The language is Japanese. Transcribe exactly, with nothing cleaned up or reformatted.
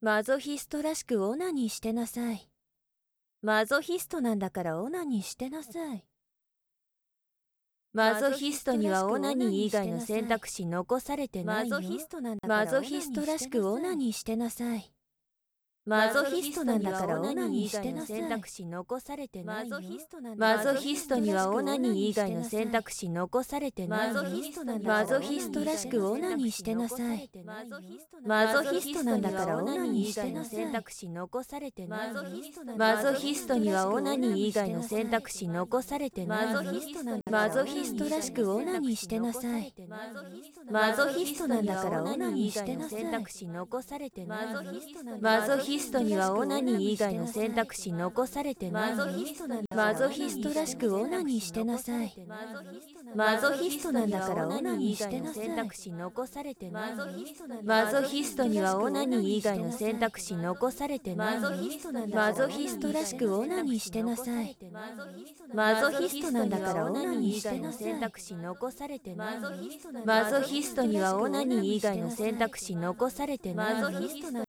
マゾヒストらしくオナニーしてなさい。マゾヒストなんだからオナニーしてなさい。マゾヒストにはオナニー以外の選択肢残されてないよ。マゾヒストなんだからマゾヒストらしくオナニーしてなさい。マゾヒストなんだからオナニーしてなさい。選択肢残されてないよ。マゾヒストにはオナニー以外の選択肢残されてないよ。マゾヒストらしくオナニーしてなさい。マゾヒストなんだからオナニーしてなさい。選択肢残されてないよ。マゾヒストにはオナニー以外の選択肢残されてないよ。マゾヒストらしくオナニーしてなさい。マゾヒストなんだからオナニーしてなさい。選択肢残されてないよ。マゾヒストにはオナニー以外の選択肢残されてないよ。マゾヒストらしくオナニーしてなさい。マゾヒストなんだからオナニーしてなさい。選択肢残されてないよ。マゾヒストにはオナニー以外の選択肢残されてないよ。マゾヒストらしくオナニーしてなさい。マゾヒストなんだからオナニーしてなさい。選択肢残されてないよ。マゾヒストにはオナニー以外の選択肢残されてないよ。